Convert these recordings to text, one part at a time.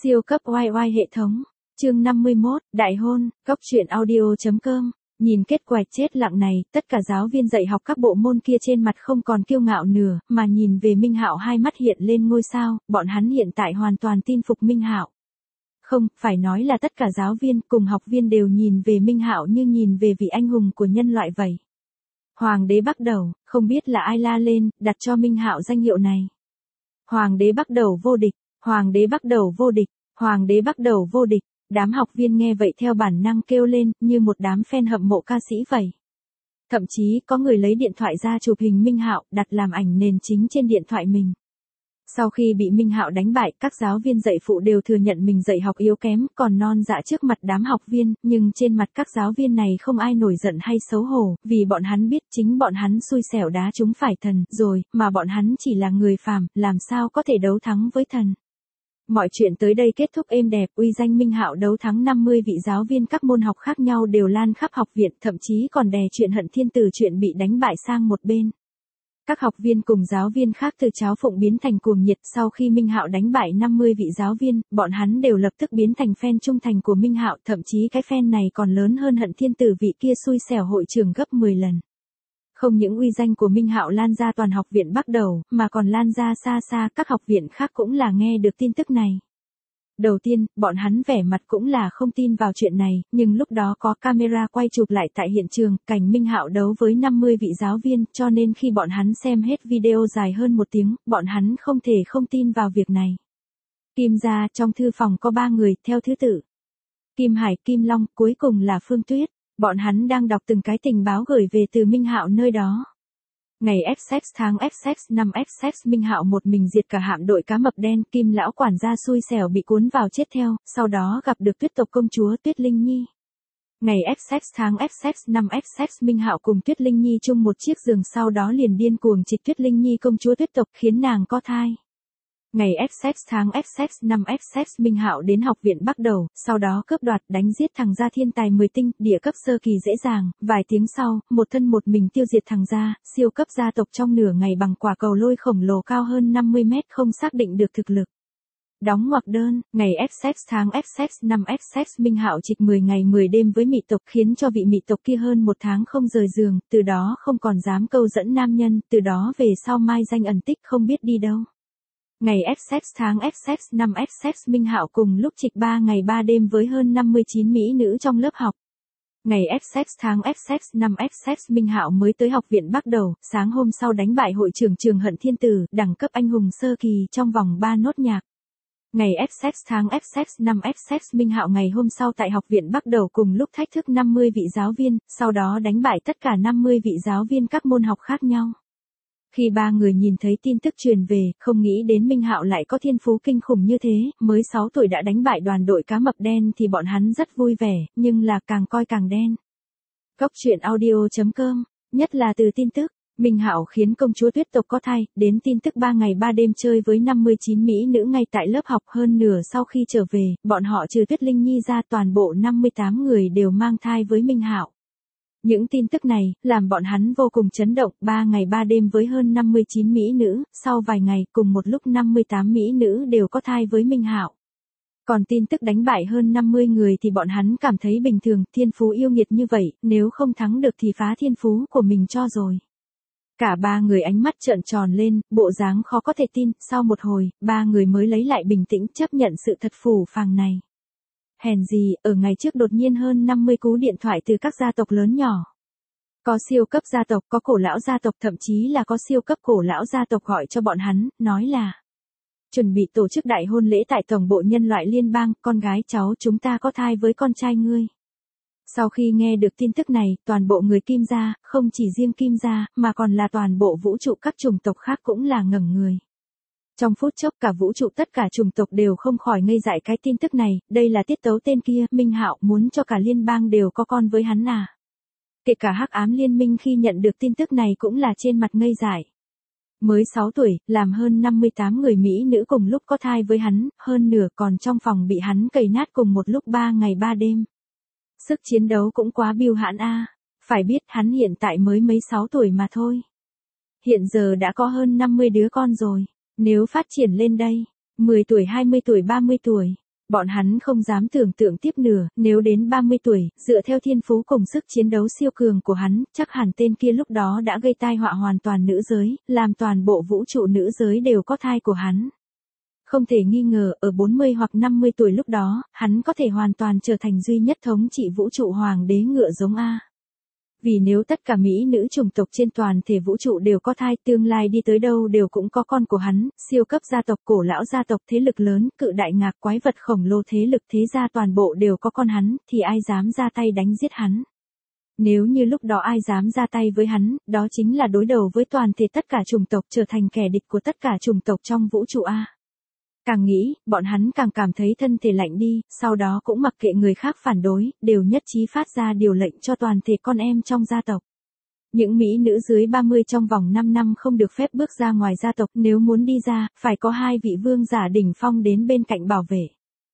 Siêu cấp oai oai hệ thống. Chương 51, Đại hôn, Cóc truyện audio.com. Nhìn kết quả chết lặng này, tất cả giáo viên dạy học các bộ môn kia trên mặt không còn kiêu ngạo nữa, mà nhìn về Minh Hạo hai mắt hiện lên ngôi sao, bọn hắn hiện tại hoàn toàn tin phục Minh Hạo. Không, phải nói là tất cả giáo viên cùng học viên đều nhìn về Minh Hạo như nhìn về vị anh hùng của nhân loại vậy. Hoàng đế bắt đầu, không biết là ai la lên, đặt cho Minh Hạo danh hiệu này. Hoàng đế bắt đầu vô địch, Hoàng đế bắt đầu vô địch, Hoàng đế bắt đầu vô địch. Đám học viên nghe vậy theo bản năng kêu lên, như một đám fan hâm mộ ca sĩ vậy. Thậm chí có người lấy điện thoại ra chụp hình Minh Hạo, đặt làm ảnh nền chính trên điện thoại mình. Sau khi bị Minh Hạo đánh bại, các giáo viên dạy phụ đều thừa nhận mình dạy học yếu kém, còn non dạ trước mặt đám học viên, nhưng trên mặt các giáo viên này không ai nổi giận hay xấu hổ, vì bọn hắn biết chính bọn hắn xui xẻo đá chúng phải thần, rồi, mà bọn hắn chỉ là người phàm, làm sao có thể đấu thắng với thần. Mọi chuyện tới đây kết thúc êm đẹp, uy danh Minh Hạo đấu thắng 50 vị giáo viên các môn học khác nhau đều lan khắp học viện, thậm chí còn đè chuyện Hận Thiên Tử chuyện bị đánh bại sang một bên. Các học viên cùng giáo viên khác từ cháo phụng biến thành cuồng nhiệt, sau khi Minh Hạo đánh bại 50 vị giáo viên, bọn hắn đều lập tức biến thành fan trung thành của Minh Hạo, thậm chí cái fan này còn lớn hơn Hận Thiên Tử vị kia xui xẻo hội trưởng gấp 10 lần. Không những uy danh của Minh Hạo lan ra toàn học viện bắt đầu, mà còn lan ra xa xa, các học viện khác cũng là nghe được tin tức này. Đầu tiên, bọn hắn vẻ mặt cũng là không tin vào chuyện này, nhưng lúc đó có camera quay chụp lại tại hiện trường, cảnh Minh Hạo đấu với 50 vị giáo viên, cho nên khi bọn hắn xem hết video dài hơn 1 tiếng, bọn hắn không thể không tin vào việc này. Kim gia, trong thư phòng có 3 người, theo thứ tự. Kim Hải, Kim Long, cuối cùng là Phương Tuyết. Bọn hắn đang đọc từng cái tình báo gửi về từ Minh Hạo nơi đó. Ngày FX tháng FX năm FX Minh Hạo một mình diệt cả hạm đội cá mập đen, Kim lão quản gia xui xẻo bị cuốn vào chết theo, sau đó gặp được Tuyết tộc công chúa Tuyết Linh Nhi. Ngày FX tháng FX năm FX Minh Hạo cùng Tuyết Linh Nhi chung một chiếc giường, sau đó liền điên cuồng trịch Tuyết Linh Nhi công chúa Tuyết tộc khiến nàng có thai. Ngày FX tháng FX năm FX Minh Hạo đến học viện bắt đầu, sau đó cướp đoạt đánh giết thằng gia thiên tài 10 tinh, địa cấp sơ kỳ dễ dàng, vài tiếng sau, một thân một mình tiêu diệt thằng gia, siêu cấp gia tộc trong nửa ngày bằng quả cầu lôi khổng lồ cao hơn 50 mét không xác định được thực lực. Đóng ngoặc đơn, ngày FX tháng FX năm FX Minh Hạo trịch 10 ngày 10 đêm với mị tộc khiến cho vị mị tộc kia hơn 1 tháng không rời giường, từ đó không còn dám câu dẫn nam nhân, từ đó về sau mai danh ẩn tích không biết đi đâu. Ngày FX tháng FX năm FX Minh Hạo cùng lúc trịch 3 ngày 3 đêm với hơn 59 mỹ nữ trong lớp học. Ngày FX tháng FX năm FX Minh Hạo mới tới học viện bắt đầu, sáng hôm sau đánh bại hội trưởng trường Hận Thiên Tử, đẳng cấp anh hùng sơ kỳ trong vòng 3 nốt nhạc. Ngày FX tháng FX năm FX Minh Hạo ngày hôm sau tại học viện bắt đầu cùng lúc thách thức 50 vị giáo viên, sau đó đánh bại tất cả 50 vị giáo viên các môn học khác nhau. Khi 3 người nhìn thấy tin tức truyền về, không nghĩ đến Minh Hạo lại có thiên phú kinh khủng như thế, mới 6 tuổi đã đánh bại đoàn đội cá mập đen thì bọn hắn rất vui vẻ, nhưng là càng coi càng đen. Cóc truyện audio.com, nhất là từ tin tức, Minh Hạo khiến công chúa Tuyết tộc có thai, đến tin tức 3 ngày 3 đêm chơi với 59 mỹ nữ ngay tại lớp học, hơn nửa sau khi trở về, bọn họ trừ Tuyết Linh Nhi ra toàn bộ 58 người đều mang thai với Minh Hạo. Những tin tức này, làm bọn hắn vô cùng chấn động, 3 ngày 3 đêm với hơn 59 mỹ nữ, sau vài ngày, cùng một lúc 58 mỹ nữ đều có thai với Minh Hạo. Còn tin tức đánh bại hơn 50 người thì bọn hắn cảm thấy bình thường, thiên phú yêu nghiệt như vậy, nếu không thắng được thì phá thiên phú của mình cho rồi. Cả 3 người ánh mắt trợn tròn lên, bộ dáng khó có thể tin, sau một hồi, 3 người mới lấy lại bình tĩnh chấp nhận sự thật phũ phàng này. Hèn gì, ở ngày trước đột nhiên hơn 50 cú điện thoại từ các gia tộc lớn nhỏ. Có siêu cấp gia tộc, có cổ lão gia tộc, thậm chí là có siêu cấp cổ lão gia tộc gọi cho bọn hắn, nói là chuẩn bị tổ chức đại hôn lễ tại tổng bộ nhân loại liên bang, con gái cháu chúng ta có thai với con trai ngươi. Sau khi nghe được tin tức này, toàn bộ người Kim gia, không chỉ riêng Kim gia, mà còn là toàn bộ vũ trụ các chủng tộc khác cũng là ngẩn người. Trong phút chốc cả vũ trụ tất cả chủng tộc đều không khỏi ngây dại cái tin tức này, đây là tiết tấu tên kia, Minh Hạo muốn cho cả liên bang đều có con với hắn à. Kể cả Hắc Ám Liên Minh khi nhận được tin tức này cũng là trên mặt ngây dại. Mới 6 tuổi, làm hơn 58 người Mỹ nữ cùng lúc có thai với hắn, hơn nửa còn trong phòng bị hắn cày nát cùng một lúc 3 ngày 3 đêm. Sức chiến đấu cũng quá bưu hãn a. Phải biết hắn hiện tại mới mấy 6 tuổi mà thôi. Hiện giờ đã có hơn 50 đứa con rồi. Nếu phát triển lên đây, 10 tuổi 20 tuổi 30 tuổi, Bọn hắn không dám tưởng tượng tiếp nửa, nếu đến 30 tuổi, dựa theo thiên phú cùng sức chiến đấu siêu cường của hắn, chắc hẳn tên kia lúc đó đã gây tai họa hoàn toàn nữ giới, làm toàn bộ vũ trụ nữ giới đều có thai của hắn. Không thể nghi ngờ, ở 40 hoặc 50 tuổi lúc đó, hắn có thể hoàn toàn trở thành duy nhất thống trị vũ trụ hoàng đế ngựa giống A. Vì nếu tất cả mỹ nữ chủng tộc trên toàn thể vũ trụ đều có thai, tương lai đi tới đâu đều cũng có con của hắn, siêu cấp gia tộc, cổ lão gia tộc, thế lực lớn, cự đại ngạc, quái vật khổng lồ, thế lực thế gia toàn bộ đều có con hắn, thì ai dám ra tay đánh giết hắn. Nếu như lúc đó ai dám ra tay với hắn, đó chính là đối đầu với toàn thể tất cả chủng tộc, trở thành kẻ địch của tất cả chủng tộc trong vũ trụ A. Càng nghĩ, bọn hắn càng cảm thấy thân thể lạnh đi, sau đó cũng mặc kệ người khác phản đối, đều nhất trí phát ra điều lệnh cho toàn thể con em trong gia tộc. Những mỹ nữ dưới 30 trong vòng 5 năm không được phép bước ra ngoài gia tộc, nếu muốn đi ra, phải có 2 vị vương giả đỉnh phong đến bên cạnh bảo vệ.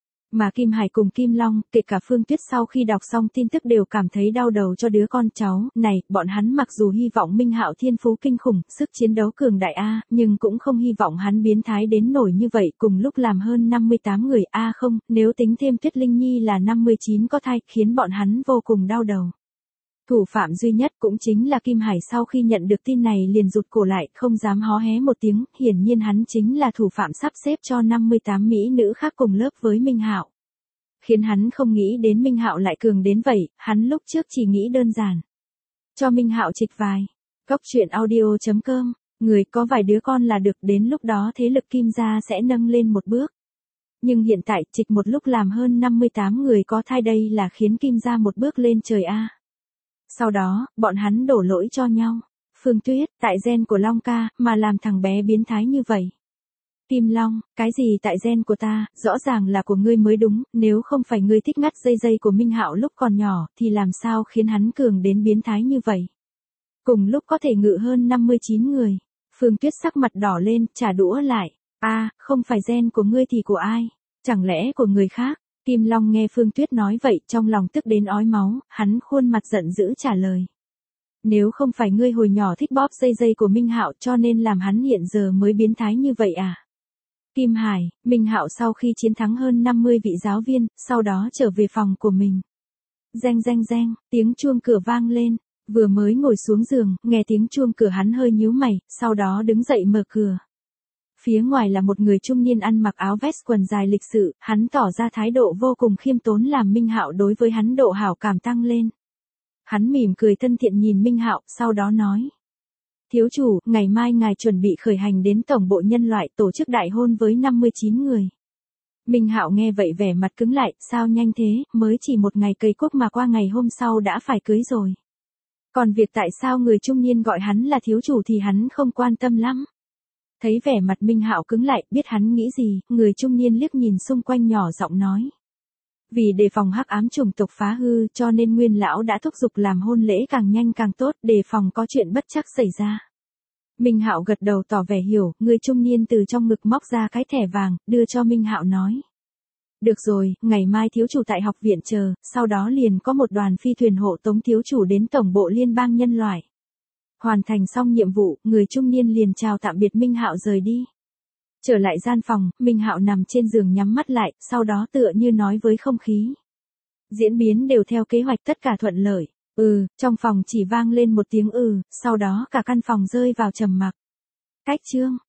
Mà Kim Hải cùng Kim Long, kể cả Phương Tuyết sau khi đọc xong tin tức đều cảm thấy đau đầu cho đứa con cháu này, bọn hắn mặc dù hy vọng Minh Hạo thiên phú kinh khủng, sức chiến đấu cường đại A, nhưng cũng không hy vọng hắn biến thái đến nổi như vậy, cùng lúc làm hơn 58 người A không, nếu tính thêm Tuyết Linh Nhi là 59 có thai, khiến bọn hắn vô cùng đau đầu. Thủ phạm duy nhất cũng chính là Kim Hải, sau khi nhận được tin này liền rụt cổ lại, không dám hó hé một tiếng, hiển nhiên hắn chính là thủ phạm sắp xếp cho 58 mỹ nữ khác cùng lớp với Minh Hạo. Khiến hắn không nghĩ đến Minh Hạo lại cường đến vậy, hắn lúc trước chỉ nghĩ đơn giản. Cho Minh Hạo trịch vài. Cốc truyện audio.com, người có vài đứa con là được, đến lúc đó thế lực Kim gia sẽ nâng lên một bước. Nhưng hiện tại trịch một lúc làm hơn 58 người có thai, đây là khiến Kim gia một bước lên trời A. Sau đó, bọn hắn đổ lỗi cho nhau. Phương Tuyết, tại gen của Long ca, mà làm thằng bé biến thái như vậy. Kim Long, cái gì tại gen của ta, rõ ràng là của ngươi mới đúng, nếu không phải ngươi thích ngắt dây của Minh Hạo lúc còn nhỏ, thì làm sao khiến hắn cường đến biến thái như vậy. Cùng lúc có thể ngự hơn 59 người. Phương Tuyết sắc mặt đỏ lên, trả đũa lại. Không phải gen của ngươi thì của ai? Chẳng lẽ của người khác? Kim Long nghe Phương Tuyết nói vậy, trong lòng tức đến ói máu, hắn khuôn mặt giận dữ trả lời. Nếu không phải ngươi hồi nhỏ thích bóp dây của Minh Hạo cho nên làm hắn hiện giờ mới biến thái như vậy à? Kim Hải, Minh Hạo sau khi chiến thắng hơn 50 vị giáo viên, sau đó trở về phòng của mình. Reng reng reng, tiếng chuông cửa vang lên, vừa mới ngồi xuống giường, nghe tiếng chuông cửa hắn hơi nhíu mày, sau đó đứng dậy mở cửa. Phía ngoài là một người trung niên ăn mặc áo vest quần dài lịch sự, hắn tỏ ra thái độ vô cùng khiêm tốn làm Minh Hạo đối với hắn độ hảo cảm tăng lên. Hắn mỉm cười thân thiện nhìn Minh Hạo, sau đó nói. Thiếu chủ, ngày mai ngài chuẩn bị khởi hành đến tổng bộ nhân loại tổ chức đại hôn với 59 người. Minh Hạo nghe vậy vẻ mặt cứng lại, sao nhanh thế, mới chỉ một ngày cây quốc mà qua ngày hôm sau đã phải cưới rồi. Còn việc tại sao người trung niên gọi hắn là thiếu chủ thì hắn không quan tâm lắm. Thấy vẻ mặt Minh Hạo cứng lại, biết hắn nghĩ gì, người trung niên liếc nhìn xung quanh nhỏ giọng nói. Vì đề phòng hắc ám chủng tộc phá hư cho nên Nguyên lão đã thúc giục làm hôn lễ càng nhanh càng tốt, đề phòng có chuyện bất trắc xảy ra. Minh Hạo gật đầu tỏ vẻ hiểu, người trung niên từ trong ngực móc ra cái thẻ vàng, đưa cho Minh Hạo nói. Được rồi, ngày mai thiếu chủ tại học viện chờ, sau đó liền có một đoàn phi thuyền hộ tống thiếu chủ đến tổng bộ liên bang nhân loại. Hoàn thành xong nhiệm vụ, người trung niên liền chào tạm biệt Minh Hạo rời đi. Trở lại gian phòng, Minh Hạo nằm trên giường nhắm mắt lại, sau đó tựa như nói với không khí. Diễn biến đều theo kế hoạch, tất cả thuận lợi. Trong phòng chỉ vang lên một tiếng sau đó cả căn phòng rơi vào trầm mặc. Cách chương